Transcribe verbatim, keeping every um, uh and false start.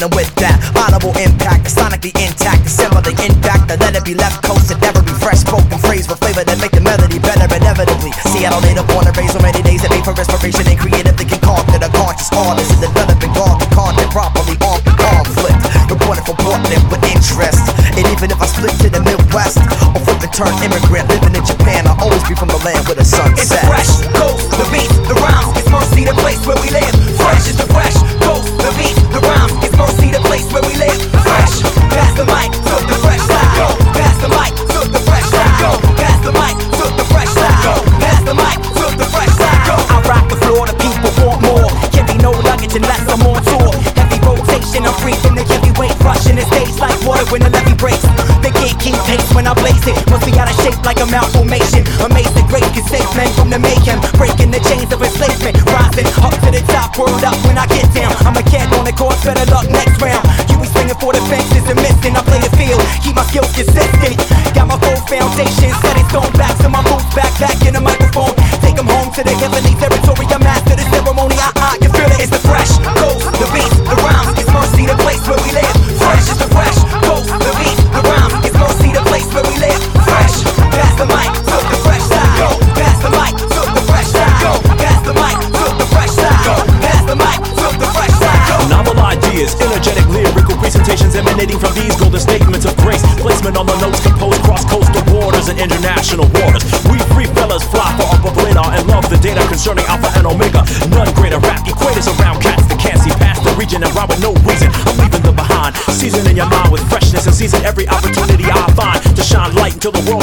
dealing with that audible impact, sonically intact, similarly impact, to let it be left coasted, never be fresh spoken phrase with flavor that make the melody better inevitably. Seattle native born and raised so many days that made for inspiration and creative thinking conquered a conscious artist and developing God content properly on the conflict. Reporting from Portland with interest, and even if I split to the Midwest or flip and turn immigrant living in Japan, I'll always be from the land where the sun it's sets. Fresh coast, the beat, the rhymes, it's Mercy, the place where we live. Fresh is the fresh coast, the beat, the rhymes, it's Mercy, the place where we live. Fresh, pass the mic, took the fresh side. Go, pass the mic, took the fresh side. Go, pass the mic, took the fresh side. Go, pass the mic, took the fresh side. Go. I rock the floor, the people want more. Can't be no luggage unless I'm on tour. Heavy rotation, I'm free from the heavyweight rushing the stage like water when the levee breaks. They can't keep pace when I blaze it. Must be out of shape like a malformation. Amazing grace can save men from the mayhem, breaking the chains of enslavement. Rising up to the top, word up when I get down. I'm a cat on the course, better luck next round. You be swinging for the fences and missing. I play the field, keep my skills consistent. Got my full foundation, set in stone back to my boots, backpack in the microphone. Take them home to the heavenly territory. I master the ceremony, ah ah, you feel it? It's the fresh coast, the beat, the rhymes, it's Mercy, the place where we live. Fresh is the fresh coast, the beat, the rhymes, it's Mercy, the place where we live. Fresh, pass the mic, took the fresh side. Go, pass the mic, took the fresh side. Go, pass the mic, took the fresh side. Go, pass the mic, took the fresh side. Go. Novel ideas, energetic lyrical presentations emanating from these golden statements of grace. Placement on the notes composed cross coastal borders and international waters. We free fellas fly for a bubbler and love the data concerning Alpha and Omega. None greater rap equators around cats that can't see past the region and rhyme with no reason. I'm leaving the behind, seasoning your mind with freshness and seizing every opportunity I find to shine light until the world